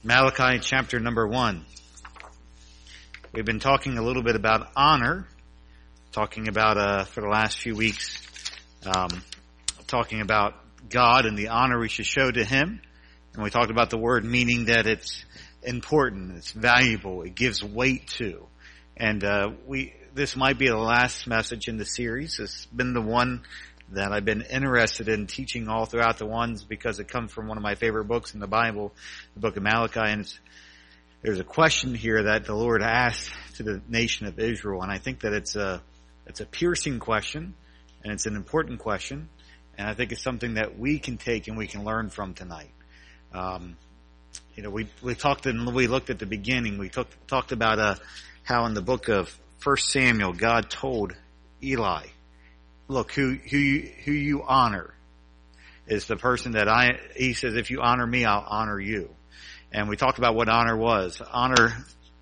Malachi chapter number 1. We've been talking a little bit about honor, talking about, for the last few weeks, talking about God and the honor we should show to Him. And we talked about the word meaning that it's important, it's valuable, it gives weight to. And this might be the last message in the series. It's been the one that I've been interested in teaching all throughout the ones because it comes from one of my favorite books in the Bible, the book of Malachi. And there's a question here that the Lord asked to the nation of Israel. And I think that it's a piercing question and it's an important question. And I think it's something that we can take and we can learn from tonight. We talked and we looked at the beginning. We talked about how in the book of 1 Samuel, God told Eli, look, who you honor is the person that he says, if you honor me, I'll honor you. And we talked about what honor was. Honor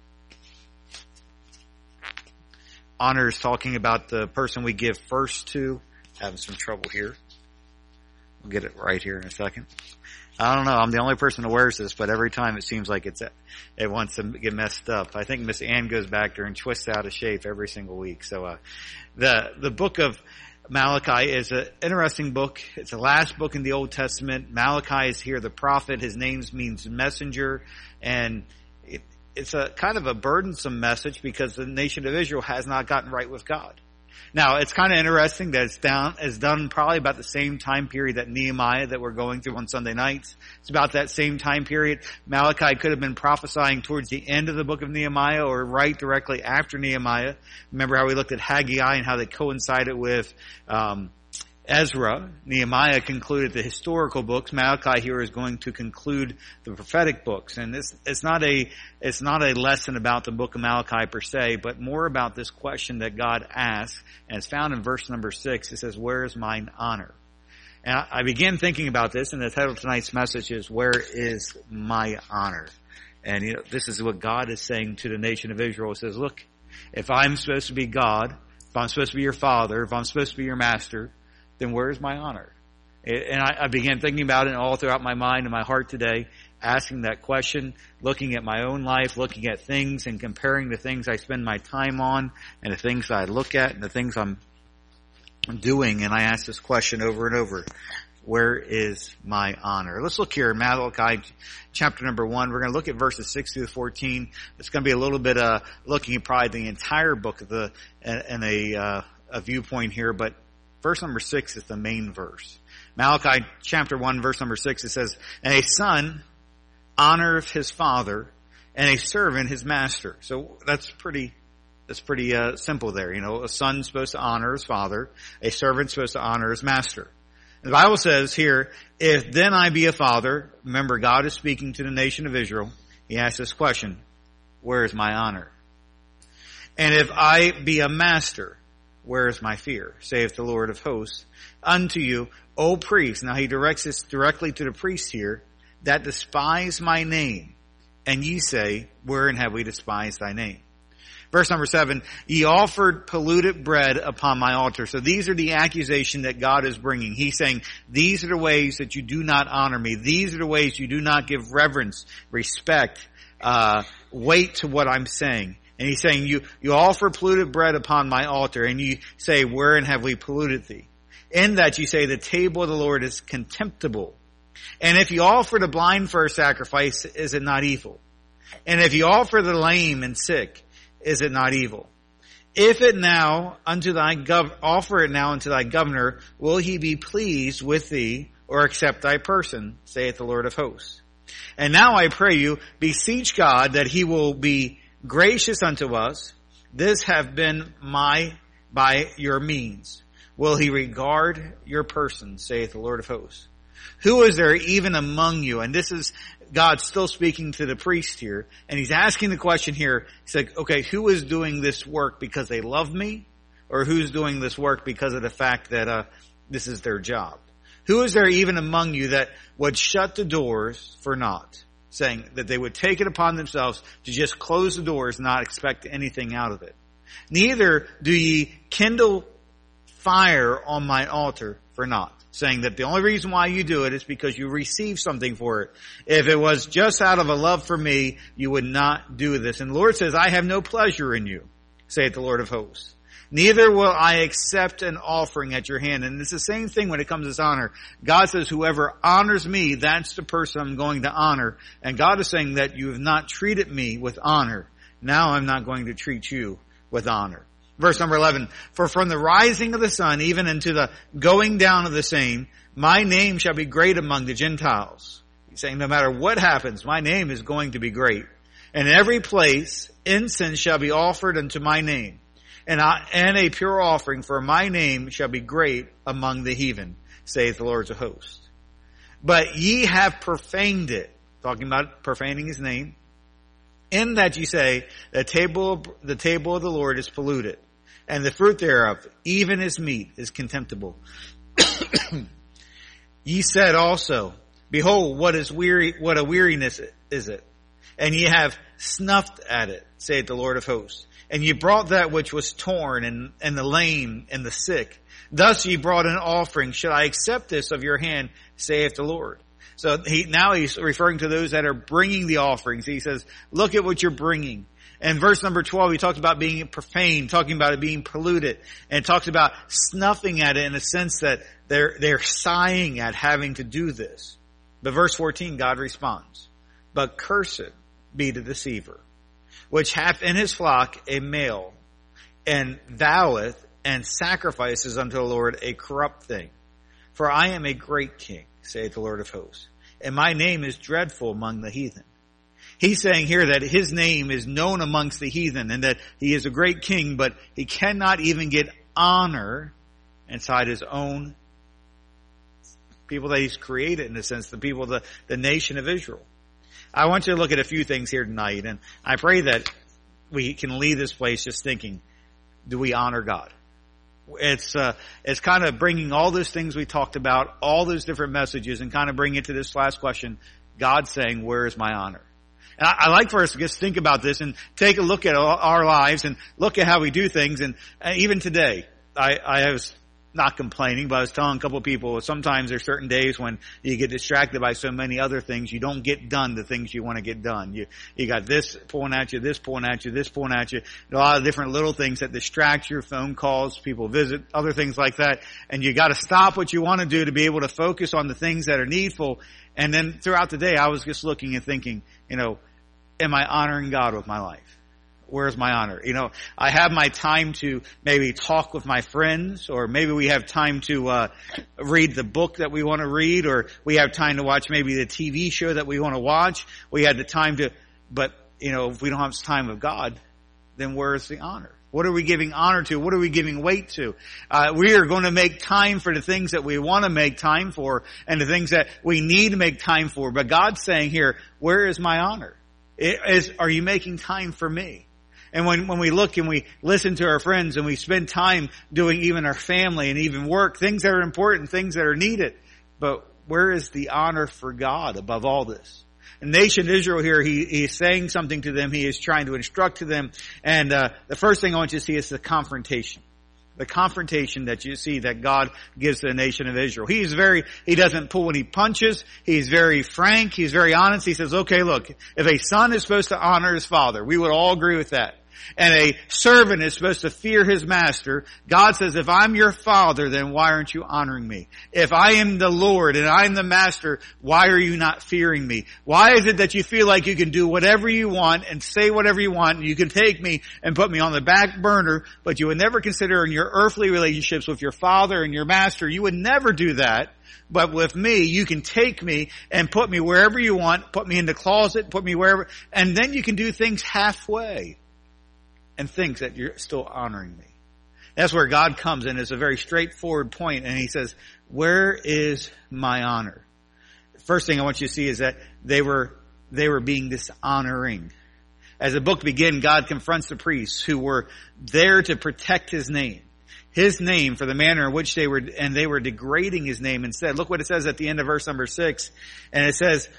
is talking about the person we give first to. Having some trouble here. We'll get it right here in a second. I don't know. I'm the only person who wears this, but every time it seems like it wants to get messed up. I think Miss Ann goes back there and twists out of shape every single week. So, the book of Malachi is an interesting book. It's the last book in the Old Testament. Malachi is here, the prophet. His name means messenger. And it's a kind of a burdensome message because the nation of Israel has not gotten right with God. Now, it's kind of interesting that it's done probably about the same time period that Nehemiah that we're going through on Sunday nights. It's about that same time period. Malachi could have been prophesying towards the end of the book of Nehemiah or right directly after Nehemiah. Remember how we looked at Haggai and how they coincided with Ezra. Nehemiah concluded the historical books. Malachi here is going to conclude the prophetic books. And it's not a lesson about the book of Malachi per se, but more about this question that God asks. And it's found in verse number 6. It says, where is mine honor? And I began thinking about this, and the title of tonight's message is, where is my honor? And this is what God is saying to the nation of Israel. It says, look, if I'm supposed to be God, if I'm supposed to be your father, if I'm supposed to be your master, then where's my honor? And I began thinking about it all throughout my mind and my heart today, asking that question, looking at my own life, looking at things and comparing the things I spend my time on and the things I look at and the things I'm doing. And I ask this question over and over. Where is my honor? Let's look here in Malachi chapter number 1. We're going to look at verses 6 through 14. It's going to be a little bit looking at probably the entire book of a viewpoint here, but verse number 6 is the main verse. Malachi chapter 1 verse number 6, it says, and a son honoreth his father, and a servant his master. So that's pretty simple there. A son's supposed to honor his father, a servant's supposed to honor his master. And the Bible says here, if then I be a father, remember God is speaking to the nation of Israel. He asks this question, where is my honor? And if I be a master, where is my fear? Saith the Lord of hosts, unto you, O priests. Now he directs this directly to the priests here, that despise my name. And ye say, wherein have we despised thy name? Verse number 7, ye offered polluted bread upon my altar. So these are the accusation that God is bringing. He's saying, these are the ways that you do not honor me. These are the ways you do not give reverence, respect, weight to what I'm saying. And he's saying, you offer polluted bread upon my altar, and you say, wherein have we polluted thee? In that you say, the table of the Lord is contemptible. And if you offer the blind for a sacrifice, is it not evil? And if you offer the lame and sick, is it not evil? If it now offer it now unto thy governor, will he be pleased with thee, or accept thy person, saith the Lord of hosts? And now I pray you, beseech God that he will be gracious unto us. This have been by your means. Will he regard your person, saith the Lord of hosts? Who is there even among you? And this is God still speaking to the priest here. And he's asking the question here. He's like, okay, who is doing this work because they love me? Or who's doing this work because of the fact that this is their job? Who is there even among you that would shut the doors for naught? Saying that they would take it upon themselves to just close the doors and not expect anything out of it. Neither do ye kindle fire on my altar for naught. Saying that the only reason why you do it is because you receive something for it. If it was just out of a love for me, you would not do this. And the Lord says, I have no pleasure in you, saith the Lord of hosts. Neither will I accept an offering at your hand. And it's the same thing when it comes to honor. God says, whoever honors me, that's the person I'm going to honor. And God is saying that you have not treated me with honor. Now I'm not going to treat you with honor. Verse number 11, for from the rising of the sun, even unto the going down of the same, my name shall be great among the Gentiles. He's saying no matter what happens, my name is going to be great. And in every place, incense shall be offered unto my name. And a pure offering for my name shall be great among the heathen, saith the Lord of hosts. But ye have profaned it, talking about profaning his name, in that ye say, the table of the Lord is polluted, and the fruit thereof, even his meat, is contemptible. Ye said also, behold, what a weariness is it, and ye have snuffed at it, saith the Lord of hosts. And ye brought that which was torn, and the lame, and the sick. Thus ye brought an offering. Should I accept this of your hand, saith the Lord? So he's referring to those that are bringing the offerings. He says, look at what you're bringing. And verse number 12, he talks about being profaned, talking about it being polluted. And it talks about snuffing at it in a sense that they're sighing at having to do this. But verse 14, God responds, but cursed be the deceiver, which hath in his flock a male, and voweth and sacrifices unto the Lord a corrupt thing. For I am a great king, saith the Lord of hosts, and my name is dreadful among the heathen. He's saying here that his name is known amongst the heathen, and that he is a great king, but he cannot even get honor inside his own people that he's created, in a sense, the people, the nation of Israel. I want you to look at a few things here tonight, and I pray that we can leave this place just thinking, do we honor God? It's kind of bringing all those things we talked about, all those different messages, and kind of bring it to this last question, God saying, where is my honor? And I like for us to just think about this and take a look at our lives and look at how we do things. And even today, I was not complaining, but I was telling a couple of people, sometimes there's certain days when you get distracted by so many other things, you don't get done the things you want to get done. You got this pulling at you, this pulling at you, this pulling at you, a lot of different little things that distract you, phone calls, people visit, other things like that. And you got to stop what you want to do to be able to focus on the things that are needful. And then throughout the day, I was just looking and thinking, am I honoring God with my life? Where's my honor? I have my time to maybe talk with my friends, or maybe we have time to read the book that we want to read, or we have time to watch maybe the TV show that we want to watch. We had the time to, but if we don't have time with God, then where's the honor? What are we giving honor to? What are we giving weight to? We are going to make time for the things that we want to make time for, and the things that we need to make time for. But God's saying here, where is my honor? Are you making time for me? And when we look and we listen to our friends and we spend time doing even our family and even work, things that are important, things that are needed. But where is the honor for God above all this? The nation Israel here, he is saying something to them. He is trying to instruct to them. And the first thing I want you to see is the confrontation. The confrontation that you see that God gives to the nation of Israel. He doesn't pull any punches. He's very frank. He's very honest. He says, okay, look, if a son is supposed to honor his father, we would all agree with that. And a servant is supposed to fear his master. God says, if I'm your father, then why aren't you honoring me? If I am the Lord and I'm the master, why are you not fearing me? Why is it that you feel like you can do whatever you want and say whatever you want, and you can take me and put me on the back burner, but you would never consider in your earthly relationships with your father and your master, you would never do that. But with me, you can take me and put me wherever you want, put me in the closet, put me wherever, and then you can do things halfway and thinks that you're still honoring me. That's where God comes in. It's a very straightforward point, and he says, where is my honor? The first thing I want you to see is that they were being dishonoring. As the book begins, God confronts the priests who were there to protect his name for the manner in which they were degrading his name instead. Look what it says at the end of verse number 6. And it says,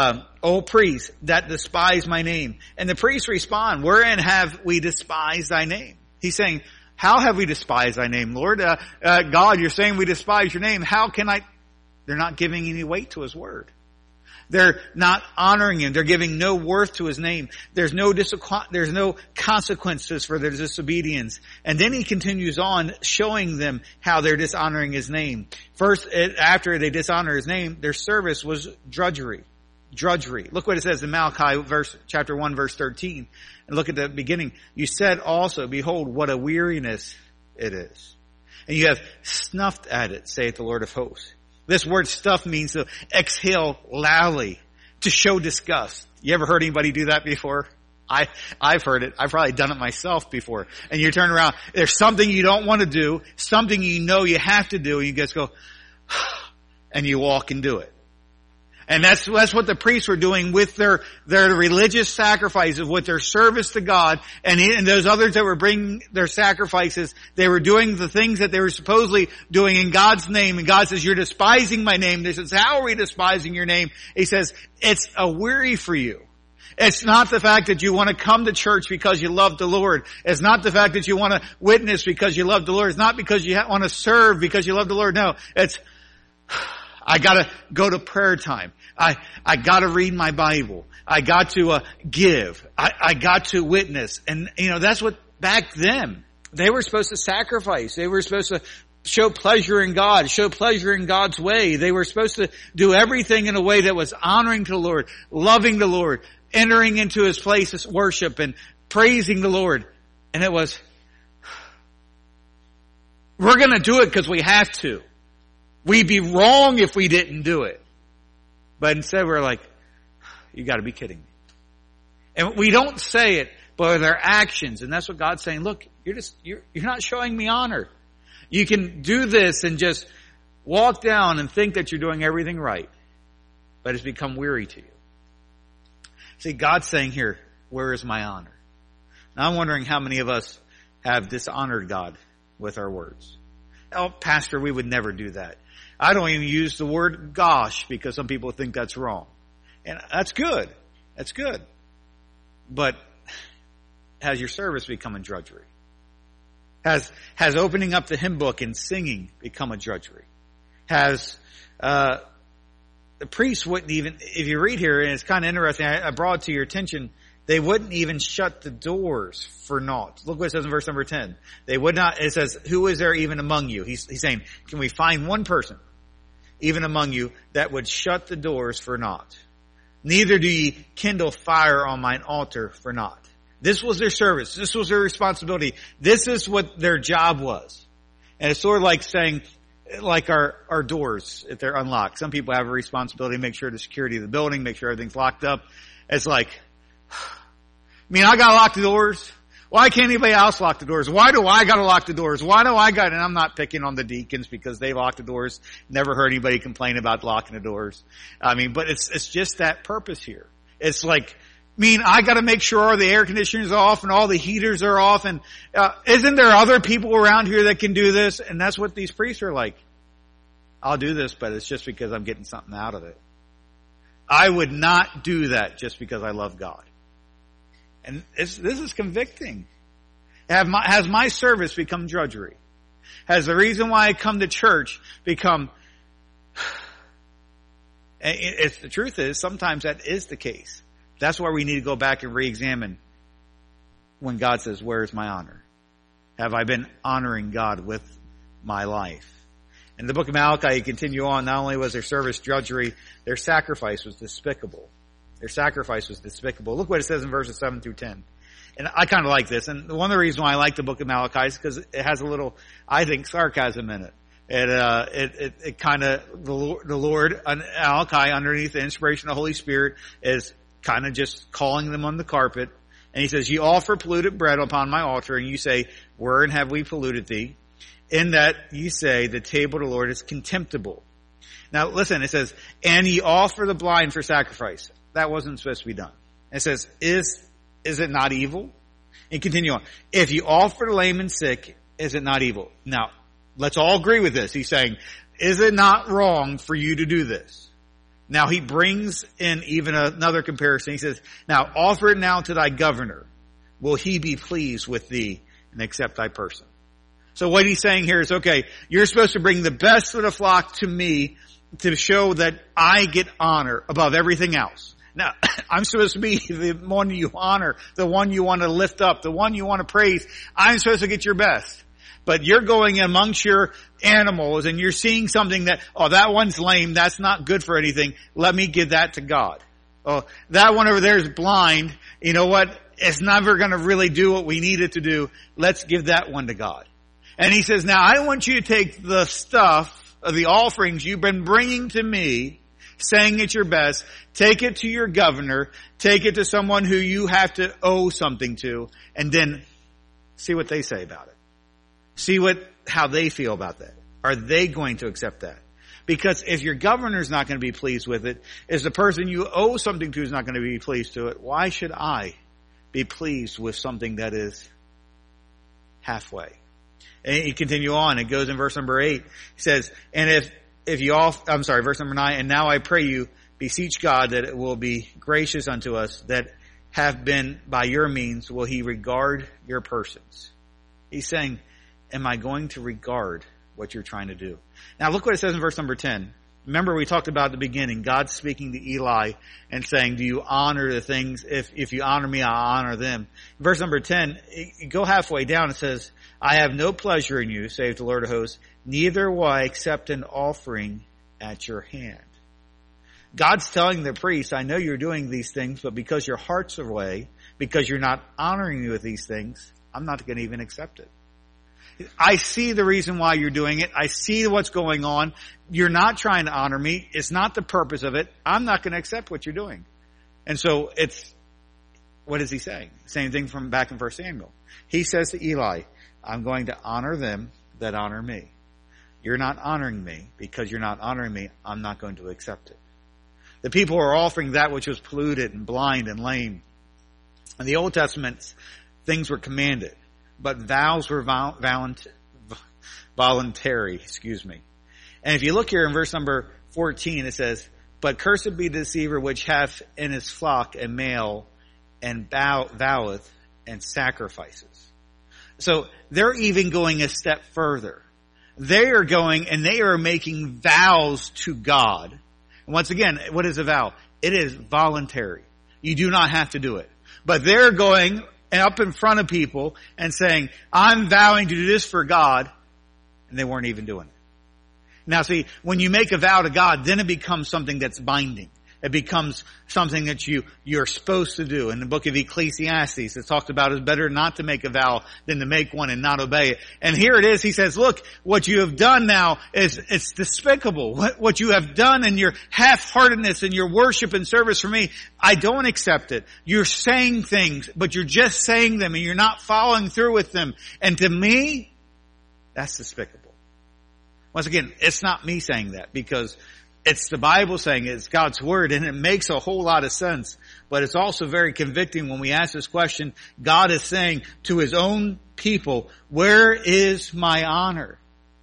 O priests that despise my name. And the priests respond, wherein have we despised thy name? He's saying, How have we despised thy name, Lord? God, you're saying we despise your name. How can I? They're not giving any weight to his word. They're not honoring him. They're giving no worth to his name. There's no consequences for their disobedience. And then he continues on showing them how they're dishonoring his name. First, after they dishonor his name, their service was drudgery. Drudgery. Look what it says in Malachi chapter 1 verse 13. And look at the beginning. You said also, behold, what a weariness it is. And you have snuffed at it, saith the Lord of hosts. This word stuff means to exhale loudly, to show disgust. You ever heard anybody do that before? I've heard it. I've probably done it myself before. And you turn around, there's something you don't want to do, something you know you have to do, and you just go, and you walk and do it. And that's what the priests were doing with their religious sacrifices, with their service to God. And those others that were bringing their sacrifices, they were doing the things that they were supposedly doing in God's name. And God says, you're despising my name. They says, how are we despising your name? He says, it's a weary for you. It's not the fact that you want to come to church because you love the Lord. It's not the fact that you want to witness because you love the Lord. It's not because you want to serve because you love the Lord. No, it's, I gotta go to prayer time. I gotta read my Bible. I got to give. I got to witness. And that's what back then they were supposed to sacrifice. They were supposed to show pleasure in God, show pleasure in God's way. They were supposed to do everything in a way that was honoring to the Lord, loving the Lord, entering into his place of worship and praising the Lord. And it was, we're gonna do it because we have to. We'd be wrong if we didn't do it. But instead we're like, you gotta be kidding me. And we don't say it, but with our actions. And that's what God's saying. Look, you're not showing me honor. You can do this and just walk down and think that you're doing everything right. But it's become weary to you. See, God's saying here, where is my honor? Now I'm wondering how many of us have dishonored God with our words. Oh, Pastor, we would never do that. I don't even use the word gosh because some people think that's wrong. And that's good. That's good. But has your service become a drudgery? Has opening up the hymn book and singing become a drudgery? Has the priests wouldn't even, if you read here, and it's kind of interesting, I brought it to your attention, they wouldn't even shut the doors for naught. Look what it says in verse number 10. They would not, it says, who is there even among you? He's saying, can we find one person, even among you, that would shut the doors for naught? Neither do ye kindle fire on mine altar for naught. This was their service. This was their responsibility. This is what their job was. And it's sort of like saying, like our doors, if they're unlocked. Some people have a responsibility to make sure the security of the building, make sure everything's locked up. It's like, I gotta lock the doors. Why can't anybody else lock the doors? Why do I gotta lock the doors? Why do I gotta, and I'm not picking on the deacons because they lock the doors. Never heard anybody complain about locking the doors. But it's just that purpose here. It's like, I gotta make sure all the air conditioners are off and all the heaters are off and, isn't there other people around here that can do this? And that's what these priests are like. I'll do this, but it's just because I'm getting something out of it. I would not do that just because I love God. And this is convicting. Has my service become drudgery? Has the reason why I come to church become... The truth is, sometimes that is the case. That's why we need to go back and re-examine when God says, where is my honor? Have I been honoring God with my life? In the book of Malachi, you continue on, not only was their service drudgery, their sacrifice was despicable. Their sacrifice was despicable. Look what it says in verses 7 through 10. And I kind of like this. And one of the reasons why I like the book of Malachi is because it has a little, I think, sarcasm in it. It kind of, the Lord, Malachi, underneath the inspiration of the Holy Spirit, is kind of just calling them on the carpet. And he says, you offer polluted bread upon my altar, and you say, wherein have we polluted thee? In that you say, the table of the Lord is contemptible. Now listen, it says, and ye offer the blind for sacrifice. That wasn't supposed to be done. It says, is it not evil? And continue on. If you offer the lame and sick, is it not evil? Now, let's all agree with this. He's saying, is it not wrong for you to do this? Now he brings in even another comparison. He says, now offer it now to thy governor. Will he be pleased with thee and accept thy person? So what he's saying here is, okay, you're supposed to bring the best of the flock to me to show that I get honor above everything else. Now, I'm supposed to be the one you honor, the one you want to lift up, the one you want to praise. I'm supposed to get your best. But you're going amongst your animals and you're seeing something that, oh, that one's lame, that's not good for anything. Let me give that to God. Oh, that one over there is blind. You know what? It's never going to really do what we need it to do. Let's give that one to God. And he says, now I want you to take the stuff of the offerings you've been bringing to me, saying it's your best, take it to your governor, take it to someone who you have to owe something to, and then see what they say about it. See how they feel about that. Are they going to accept that? Because if your governor's not going to be pleased with it, if the person you owe something to is not going to be pleased to it, why should I be pleased with something that is halfway? And you continue on. It goes in verse number 8. He says, and verse number 9, and now I pray you, beseech God that it will be gracious unto us that have been by your means, will he regard your persons. He's saying, am I going to regard what you're trying to do? Now look what it says in verse number 10. Remember we talked about at the beginning, God speaking to Eli and saying, do you honor the things? If you honor me, I'll honor them. Verse number 10, go halfway down. It says, I have no pleasure in you, saith the Lord of hosts, neither will I accept an offering at your hand. God's telling the priest, I know you're doing these things, but because your heart's away, because you're not honoring me with these things, I'm not going to even accept it. I see the reason why you're doing it. I see what's going on. You're not trying to honor me. It's not the purpose of it. I'm not going to accept what you're doing. And so what is he saying? Same thing from back in 1 Samuel. He says to Eli, I'm going to honor them that honor me. You're not honoring me. Because you're not honoring me, I'm not going to accept it. The people are offering that which was polluted and blind and lame. In the Old Testament, things were commanded. But vows were voluntary, And if you look here in verse number 14, it says, but cursed be the deceiver which hath in his flock a male and voweth and sacrifices. So they're even going a step further. They are going and they are making vows to God. And once again, what is a vow? It is voluntary. You do not have to do it. But they're going up in front of people and saying, I'm vowing to do this for God. And they weren't even doing it. Now see, when you make a vow to God, then it becomes something that's binding. It becomes something that you're supposed to do. In the book of Ecclesiastes, it's talked about it's better not to make a vow than to make one and not obey it. And here it is. He says, look, what you have done now it's despicable. What you have done in your half-heartedness and your worship and service for me, I don't accept it. You're saying things, but you're just saying them and you're not following through with them. And to me, that's despicable. Once again, it's not me saying that because it's the Bible saying it. It's God's Word, and it makes a whole lot of sense. But it's also very convicting when we ask this question. God is saying to His own people, where is my honor?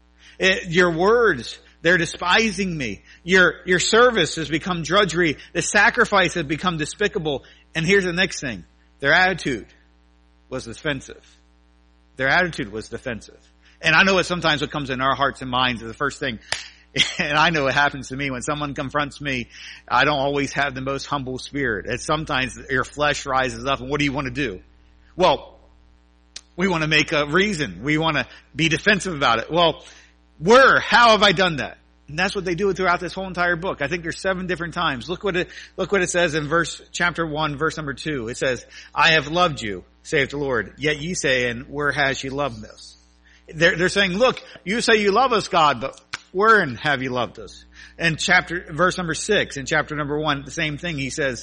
Your words, they're despising me. Your service has become drudgery. The sacrifice has become despicable. And here's the next thing. Their attitude was defensive. Their attitude was defensive. And I know it sometimes what comes in our hearts and minds is the first thing. And I know it happens to me when someone confronts me. I don't always have the most humble spirit. It's sometimes your flesh rises up and what do you want to do? Well, we want to make a reason. We want to be defensive about it. Well, how have I done that? And that's what they do throughout this whole entire book. I think there's 7 different times. Look what it says in chapter 1, verse number 2. It says, I have loved you, saith the Lord. Yet ye say, and where has ye loved us? They're saying, look, you say you love us, God, but wherein have you loved us? And verse number 6, in chapter number 1, the same thing. He says,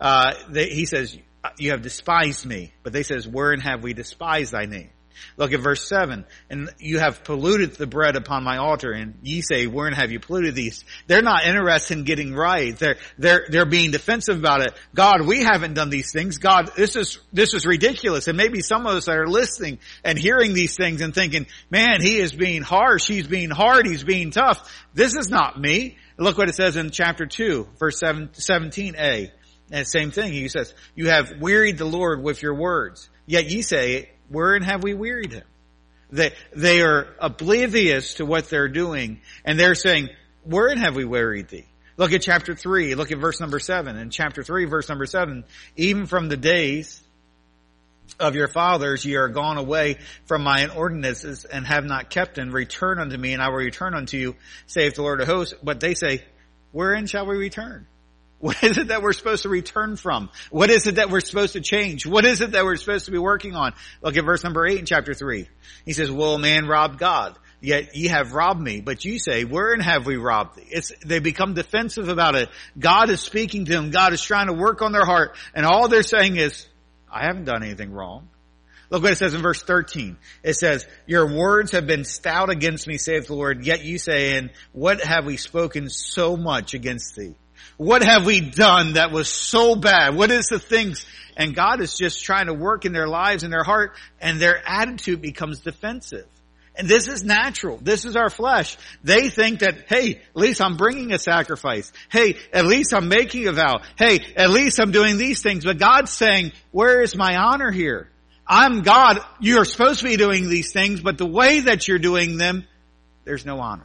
you have despised me. But they says, wherein have we despised thy name? Look at verse 7. And you have polluted the bread upon my altar. And ye say, wherein have you polluted these? They're not interested in getting right. They're being defensive about it. God, we haven't done these things. God, this is ridiculous. And maybe some of us are listening and hearing these things and thinking, man, he is being harsh. He's being hard. He's being tough. This is not me. Look what it says in chapter 2, verse 17a. And same thing. He says, you have wearied the Lord with your words. Yet ye say, wherein have we wearied him? They are oblivious to what they're doing, and they're saying, wherein have we wearied thee? Look at chapter 3, look at verse number 7. In chapter 3, verse number 7, even from the days of your fathers ye are gone away from mine ordinances and have not kept them. Return unto me, and I will return unto you, saith the Lord of hosts. But they say, wherein shall we return? What is it that we're supposed to return from? What is it that we're supposed to change? What is it that we're supposed to be working on? Look at verse number 8 in chapter 3. He says, will a man rob God? Yet ye have robbed me. But you say, wherein have we robbed thee? They become defensive about it. God is speaking to them. God is trying to work on their heart. And all they're saying is, I haven't done anything wrong. Look what it says in verse 13. It says, your words have been stout against me, saith the Lord. Yet you say, and what have we spoken so much against thee? What have we done that was so bad? What is the things? And God is just trying to work in their lives and their heart, and their attitude becomes defensive. And this is natural. This is our flesh. They think that, hey, at least I'm bringing a sacrifice. Hey, at least I'm making a vow. Hey, at least I'm doing these things. But God's saying, where is my honor here? I'm God. You're supposed to be doing these things, but the way that you're doing them, there's no honor.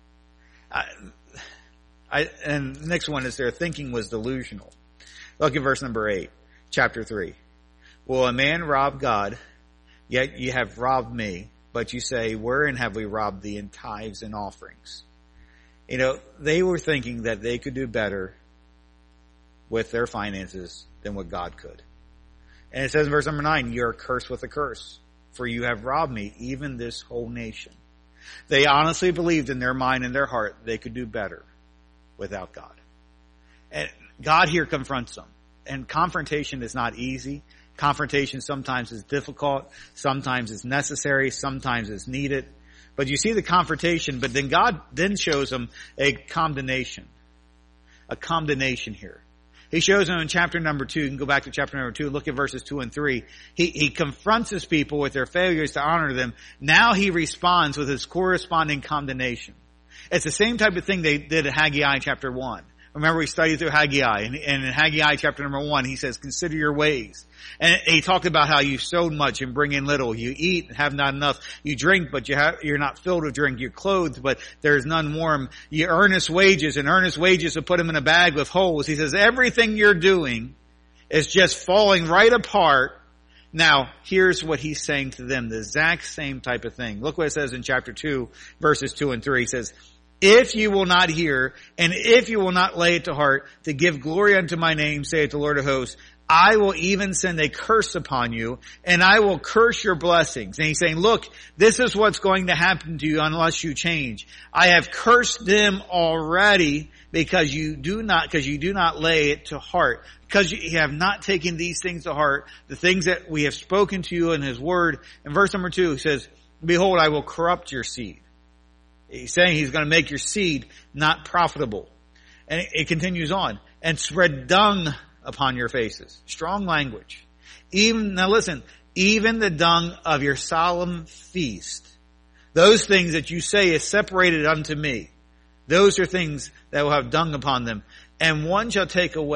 And the next one is their thinking was delusional. Look at verse number 8, chapter 3. Will a man rob God? Yet you have robbed me. But you say, wherein have we robbed thee in tithes and offerings? You know, they were thinking that they could do better with their finances than what God could. And it says in verse number 9, you are cursed with a curse, for you have robbed me, even this whole nation. They honestly believed in their mind and their heart they could do better without God. And God here confronts them. And confrontation is not easy. Confrontation sometimes is difficult. Sometimes it's necessary. Sometimes it's needed. But you see the confrontation, but then God then shows them a condemnation. A condemnation here. He shows them in chapter number 2. You can go back to chapter number 2. Look at verses 2 and 3. He confronts his people with their failures to honor them. Now he responds with his corresponding condemnation. It's the same type of thing they did at Haggai chapter 1. Remember, we studied through Haggai, and in Haggai chapter number 1, he says, consider your ways. And he talked about how you've sowed much and bring in little. You eat and have not enough. You drink, but you're not filled with drink. You're clothed, but there is none warm. You earnest wages, and earnest wages will put them in a bag with holes. He says, everything you're doing is just falling right apart. Now, here's what he's saying to them, the exact same type of thing. Look what it says in chapter 2, verses 2 and 3. He says, if you will not hear, and if you will not lay it to heart, to give glory unto my name, saith the Lord of hosts, I will even send a curse upon you, and I will curse your blessings. And he's saying, look, this is what's going to happen to you unless you change. I have cursed them already because you do not lay it to heart. Because you have not taken these things to heart, the things that we have spoken to you in his word. In verse number 2, he says, behold, I will corrupt your seed. He's saying he's going to make your seed not profitable. And it continues on. And spread dung upon your faces. Strong language. Now listen, even the dung of your solemn feast. Those things that you say is separated unto me. Those are things that will have dung upon them. And one shall take you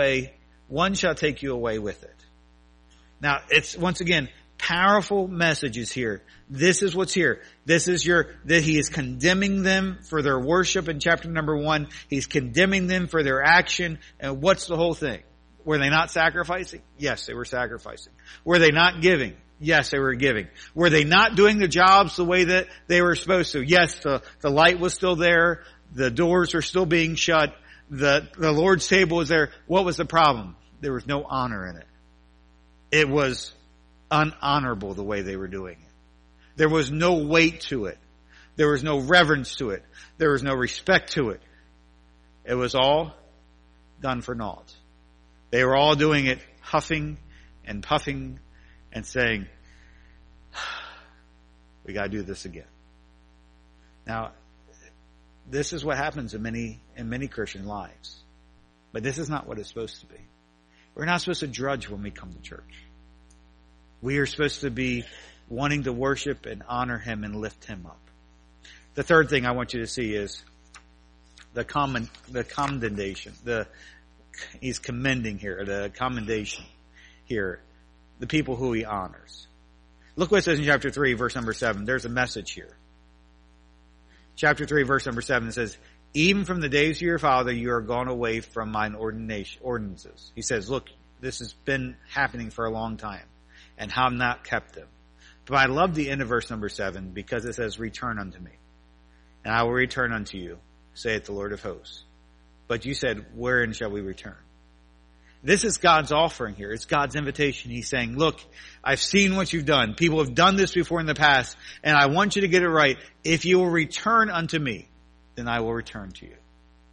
away with it. Now it's, once again, powerful messages here. This is what's here. That he is condemning them for their worship in chapter number 1. He's condemning them for their action. And what's the whole thing? Were they not sacrificing? Yes, they were sacrificing. Were they not giving? Yes, they were giving. Were they not doing the jobs the way that they were supposed to? Yes, the light was still there. The doors were still being shut. The Lord's table was there. What was the problem? There was no honor in it. It was unhonorable the way they were doing it. There was no weight to it. There was no reverence to it. There was no respect to it. It was all done for naught. They were all doing it huffing and puffing and saying, we got to do this again. Now, this is what happens in many Christian lives. But this is not what it's supposed to be. We're not supposed to drudge when we come to church. We are supposed to be wanting to worship and honor him and lift him up. The third thing I want you to see is the commendation. He's commending here, the commendation here, the people who he honors. Look what it says in chapter 3, verse number 7. There's a message here. Chapter 3, verse number 7 says, even from the days of your father, you are gone away from mine ordinances. He says, look, this has been happening for a long time, and have not kept them. But I love the end of verse number 7 because it says, return unto me, and I will return unto you, saith the Lord of hosts. But you said, wherein shall we return? This is God's offering here. It's God's invitation. He's saying, look, I've seen what you've done. People have done this before in the past, and I want you to get it right. If you will return unto me, then I will return to you.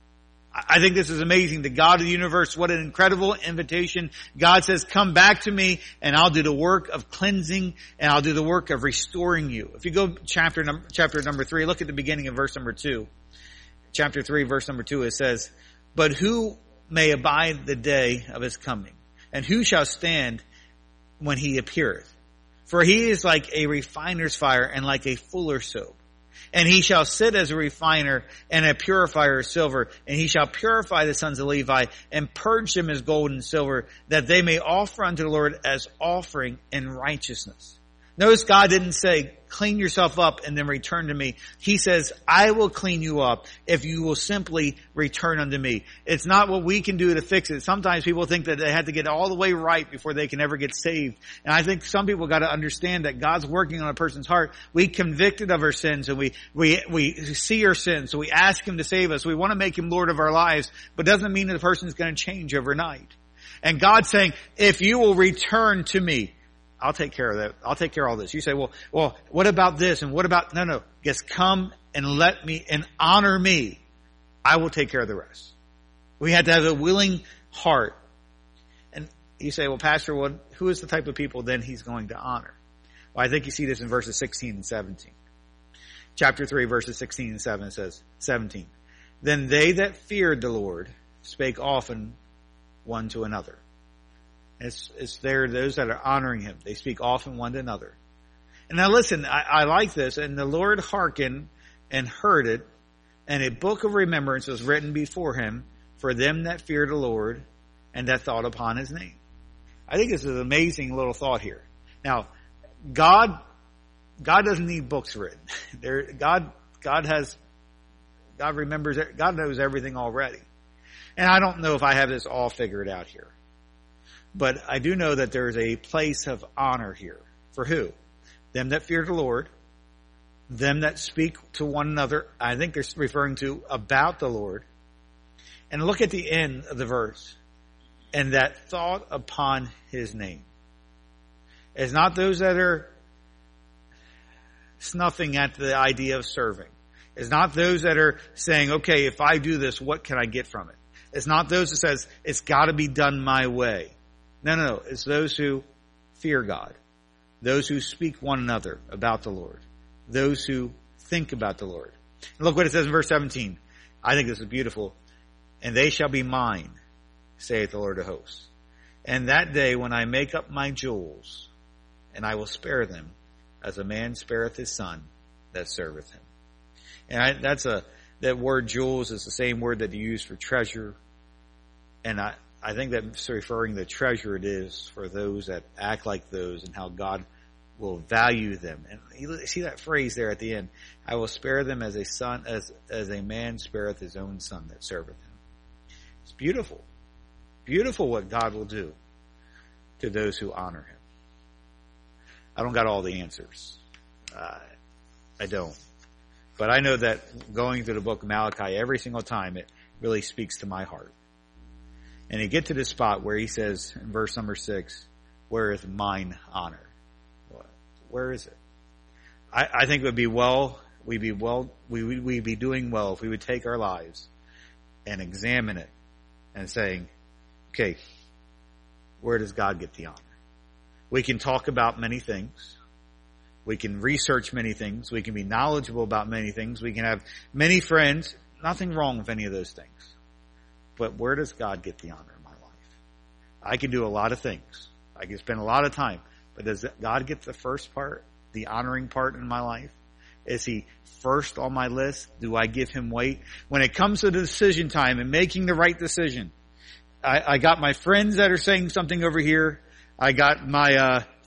I think this is amazing. The God of the universe, what an incredible invitation. God says, come back to me, and I'll do the work of cleansing, and I'll do the work of restoring you. If you go chapter number 3, look at the beginning of verse number 2. Chapter 3, verse number 2, it says, but who may abide the day of his coming, and who shall stand when he appeareth? For he is like a refiner's fire and like a fuller's soap. And he shall sit as a refiner and a purifier of silver, and he shall purify the sons of Levi and purge them as gold and silver, that they may offer unto the Lord as offering in righteousness. Notice God didn't say, clean yourself up and then return to me. He says, I will clean you up if you will simply return unto me. It's not what we can do to fix it. Sometimes people think that they have to get all the way right before they can ever get saved. And I think some people got to understand that God's working on a person's heart. We convicted of our sins, and we see our sins, so we ask him to save us. We want to make him Lord of our lives, but doesn't mean that the person's going to change overnight. And God's saying, if you will return to me, I'll take care of that. I'll take care of all this. You say, well, what about this? And what about, no. Just come and let me and honor me. I will take care of the rest. We have to have a willing heart. And you say, well, Pastor, who is the type of people then he's going to honor? Well, I think you see this in verses 16 and 17. Chapter 3, verses 16 and 17. Then they that feared the Lord spake often one to another. It's there, those that are honoring him. They speak often one to another. And now listen, I like this. And the Lord hearkened and heard it, and a book of remembrance was written before him for them that feared the Lord and that thought upon his name. I think this is an amazing little thought here. Now, God doesn't need books written. God remembers, God knows everything already. And I don't know if I have this all figured out here. But I do know that there is a place of honor here. For who? Them that fear the Lord. Them that speak to one another. I think they're referring to about the Lord. And look at the end of the verse. And that thought upon his name. It's not those that are snuffing at the idea of serving. It's not those that are saying, okay, if I do this, what can I get from it? It's not those that says, it's got to be done my way. No. It's those who fear God. Those who speak one another about the Lord. Those who think about the Lord. And look what it says in verse 17. I think this is beautiful. And they shall be mine, saith the Lord of hosts. And that day when I make up my jewels, and I will spare them, as a man spareth his son that serveth him. And that word jewels is the same word that you use for treasure. And I think that's referring to the treasure it is for those that act like those, and how God will value them. And you see that phrase there at the end. I will spare them as a man spareth his own son that serveth him. It's beautiful. Beautiful what God will do to those who honor him. I don't got all the answers. I don't. But I know that going through the book of Malachi every single time, it really speaks to my heart. And you get to this spot where he says in verse number 6, where is mine honor? Where is it? I think it would be we'd be doing well if we would take our lives and examine it and saying, okay, where does God get the honor? We can talk about many things. We can research many things. We can be knowledgeable about many things. We can have many friends. Nothing wrong with any of those things. But where does God get the honor in my life? I can do a lot of things. I can spend a lot of time. But does God get the first part, the honoring part in my life? Is he first on my list? Do I give him weight? When it comes to the decision time and making the right decision, I got my friends that are saying something over here. I got my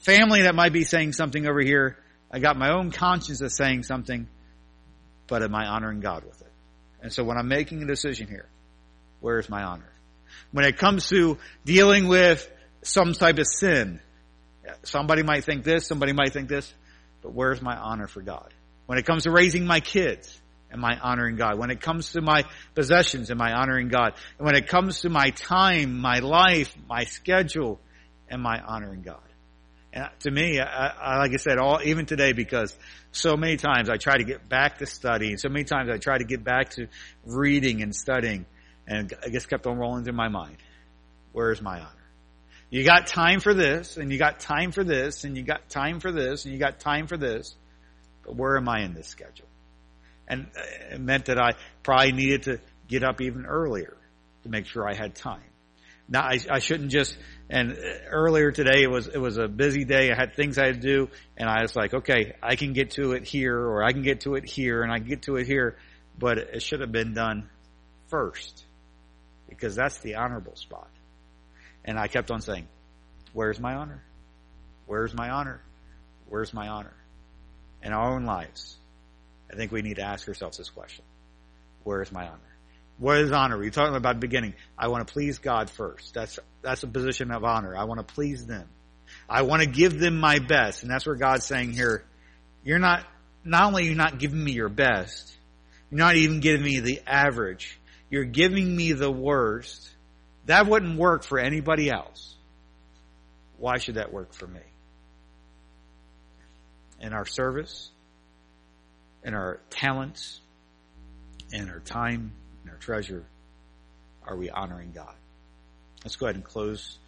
family that might be saying something over here. I got my own conscience that's saying something, but am I honoring God with it? And so when I'm making a decision here, where's my honor? When it comes to dealing with some type of sin, somebody might think this, somebody might think this, but where's my honor for God? When it comes to raising my kids, am I honoring God? When it comes to my possessions, am I honoring God? And when it comes to my time, my life, my schedule, am I honoring God? And to me, I like I said, even today, because so many times I try to get back to studying, so many times I try to get back to reading and studying, and I just kept on rolling through my mind. Where's my honor? You got time for this, and you got time for this, and you got time for this, and you got time for this, but where am I in this schedule? And it meant that I probably needed to get up even earlier to make sure I had time. Now, I shouldn't just, and earlier today it was a busy day. I had things I had to do, and I was like, okay, I can get to it here, or I can get to it here, and I can get to it here, but it should have been done first, because that's the honorable spot. And I kept on saying, where's my honor? Where's my honor? Where's my honor? In our own lives, I think we need to ask ourselves this question. Where is my honor? What is honor? We talked about at the beginning. I want to please God first. That's a position of honor. I want to please them. I want to give them my best. And that's where God's saying here, not only are you not giving me your best, you're not even giving me the average. You're giving me the worst. That wouldn't work for anybody else. Why should that work for me? In our service, in our talents, in our time, in our treasure, are we honoring God? Let's go ahead and close